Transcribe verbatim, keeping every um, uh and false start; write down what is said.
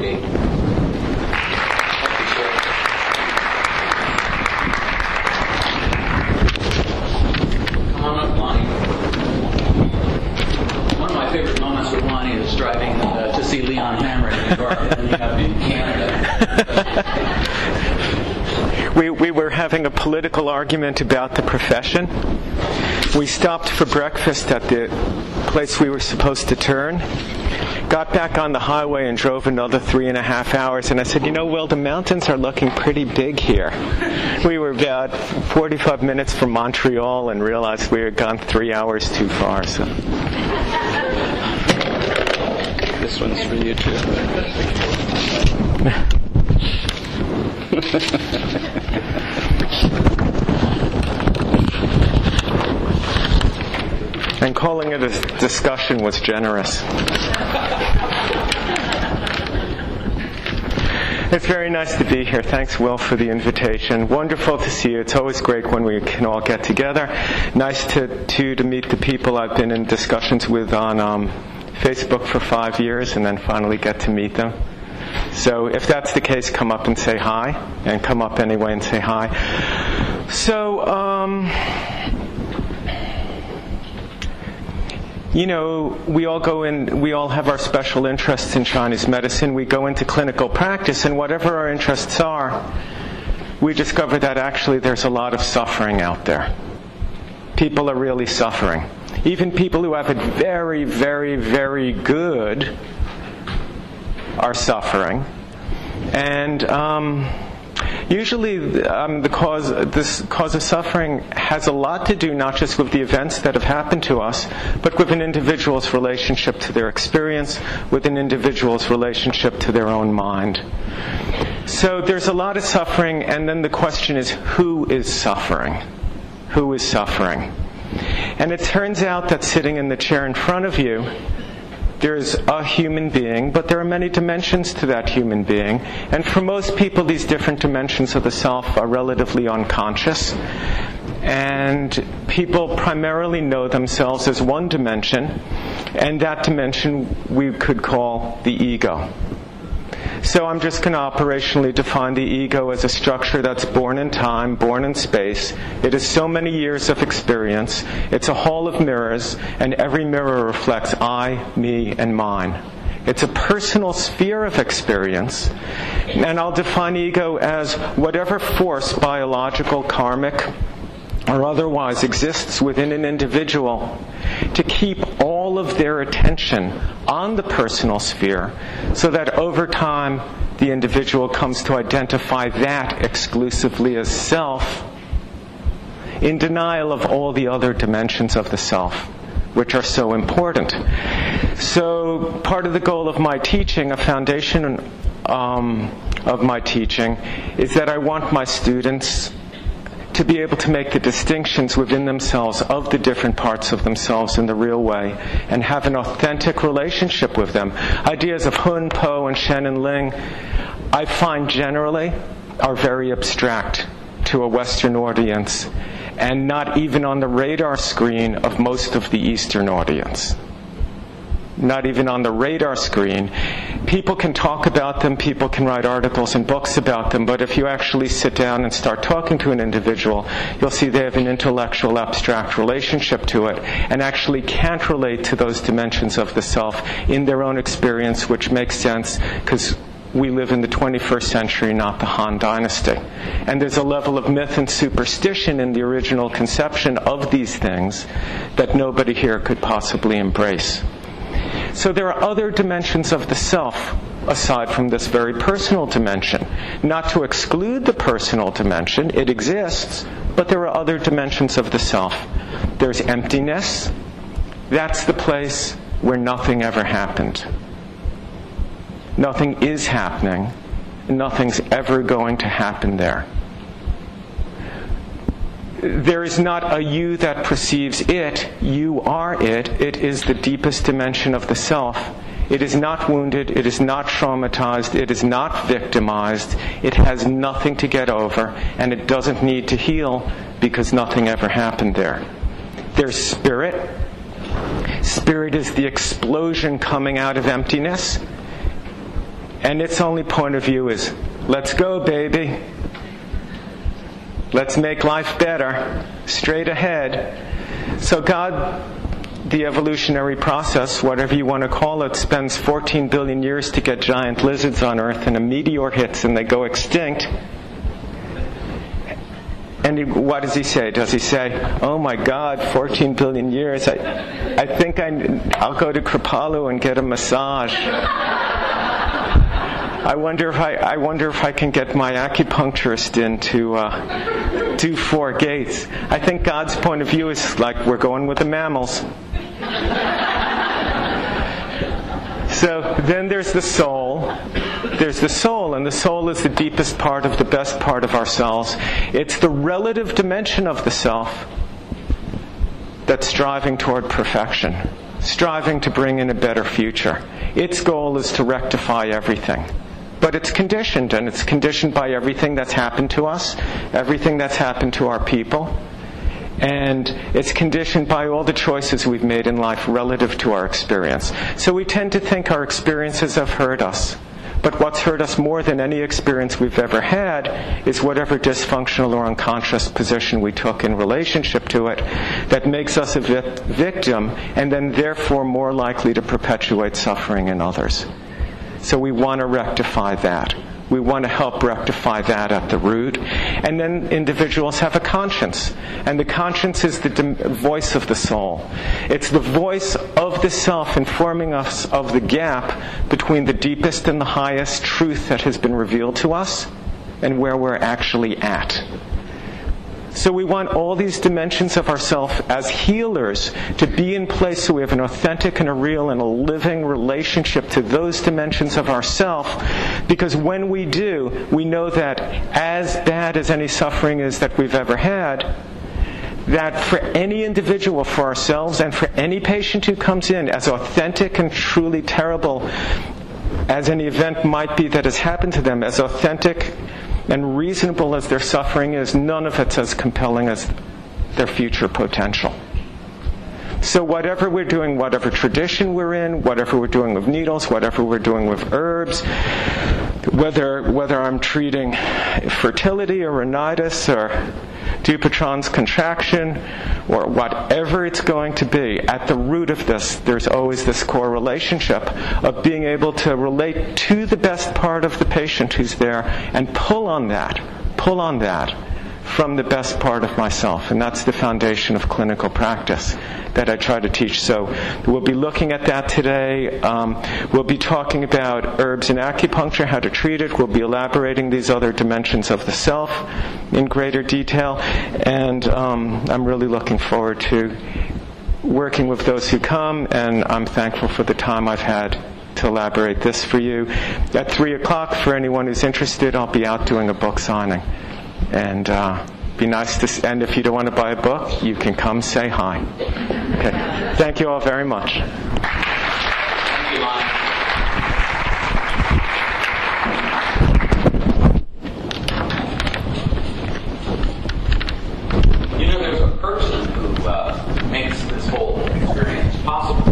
Dee. Come on up, Lonnie. One of my favorite moments with Lonnie is driving uh, to see Leon Hammer in New York, and then up in Canada. We, we were having a political argument about the profession. We stopped for breakfast at the place we were supposed to turn, got back on the highway and drove another three and a half hours. And I said, you know, Will, the mountains are looking pretty big here. We were about forty-five minutes from Montreal and realized we had gone three hours too far. So this one's for you too. And calling it a discussion was generous. It's very nice to be here. Thanks, Will, for the invitation. Wonderful to see you. It's always great when we can all get together. Nice to to, to meet the people I've been in discussions with on um, Facebook for five years and then finally get to meet them. So if that's the case, come up and say hi. And come up anyway and say hi. So, um... you know, we all go in, we all have our special interests in Chinese medicine. We go into clinical practice, and whatever our interests are, we discover that actually there's a lot of suffering out there. People are really suffering. Even people who have it very, very, very good are suffering. And um, usually um, the cause, this cause of suffering has a lot to do not just with the events that have happened to us, but with an individual's relationship to their experience, with an individual's relationship to their own mind. So there's a lot of suffering, and then the question is, who is suffering? Who is suffering? And it turns out that sitting in the chair in front of you, there's a human being, but there are many dimensions to that human being. And for most people, these different dimensions of the self are relatively unconscious. And people primarily know themselves as one dimension, and that dimension we could call the ego. So I'm just going to operationally define the ego as a structure that's born in time, born in space. It is so many years of experience. It's a hall of mirrors, and every mirror reflects I, me, and mine. It's a personal sphere of experience, and I'll define ego as whatever force, biological, karmic, or otherwise exists within an individual to keep all of their attention on the personal sphere so that over time the individual comes to identify that exclusively as self in denial of all the other dimensions of the self, which are so important. So part of the goal of my teaching, a foundation um, of my teaching, is that I want my students to be able to make the distinctions within themselves of the different parts of themselves in the real way and have an authentic relationship with them. Ideas of Hun, Po, and Shen and Ling, I find generally are very abstract to a Western audience and not even on the radar screen of most of the Eastern audience. Not even on the radar screen. People can talk about them, people can write articles and books about them, but if you actually sit down and start talking to an individual, you'll see they have an intellectual, abstract relationship to it and actually can't relate to those dimensions of the self in their own experience, which makes sense because we live in the twenty-first century, not the Han Dynasty. And there's a level of myth and superstition in the original conception of these things that nobody here could possibly embrace. So there are other dimensions of the self aside from this very personal dimension. Not to exclude the personal dimension, it exists, but there are other dimensions of the self. There's emptiness. That's the place where nothing ever happened. Nothing is happening. Nothing's ever going to happen there. There is not a you that perceives it. You are it. It is the deepest dimension of the self. It is not wounded. It is not traumatized. It is not victimized. It has nothing to get over, and it doesn't need to heal because nothing ever happened there. There's spirit. Spirit is the explosion coming out of emptiness. And its only point of view is, let's go, baby. Let's make life better. Straight ahead. So God, the evolutionary process, whatever you want to call it, spends fourteen billion years to get giant lizards on Earth, and a meteor hits and they go extinct. And he, what does he say? Does he say, oh my God, fourteen billion years, I, I think I, I'll go to Kripalu and get a massage. I wonder if I, I wonder if I can get my acupuncturist in to uh, do four gates. I think God's point of view is like, we're going with the mammals. So then there's the soul. There's the soul, and the soul is the deepest part of the best part of ourselves. It's the relative dimension of the self that's striving toward perfection, striving to bring in a better future. Its goal is to rectify everything. But it's conditioned, and it's conditioned by everything that's happened to us, everything that's happened to our people. And it's conditioned by all the choices we've made in life relative to our experience. So we tend to think our experiences have hurt us. But what's hurt us more than any experience we've ever had is whatever dysfunctional or unconscious position we took in relationship to it that makes us a vi- victim and then therefore more likely to perpetuate suffering in others. So we want to rectify that. We want to help rectify that at the root. And then individuals have a conscience. And the conscience is the de- voice of the soul. It's the voice of the self informing us of the gap between the deepest and the highest truth that has been revealed to us and where we're actually at. So we want all these dimensions of ourself as healers to be in place so we have an authentic and a real and a living relationship to those dimensions of ourself, because when we do, we know that as bad as any suffering is that we've ever had, that for any individual, for ourselves, and for any patient who comes in, as authentic and truly terrible as any event might be that has happened to them, as authentic and reasonable as their suffering is, none of it's as compelling as their future potential. So whatever we're doing, whatever tradition we're in, whatever we're doing with needles, whatever we're doing with herbs, whether whether I'm treating fertility or rhinitis or Dupuytren's contraction or whatever it's going to be, at the root of this, there's always this core relationship of being able to relate to the best part of the patient who's there and pull on that, pull on that from the best part of myself. And that's the foundation of clinical practice that I try to teach. So we'll be looking at that today. Um, we'll be talking about herbs and acupuncture, how to treat it. We'll be elaborating these other dimensions of the self in greater detail. And um, I'm really looking forward to working with those who come, and I'm thankful for the time I've had to elaborate this for you. At three o'clock, for anyone who's interested, I'll be out doing a book signing. And uh, be nice to, and if you don't want to buy a book, you can come say hi. Okay. Thank you all very much. Thank you, Lon. You know, there's a person who uh, makes this whole experience possible.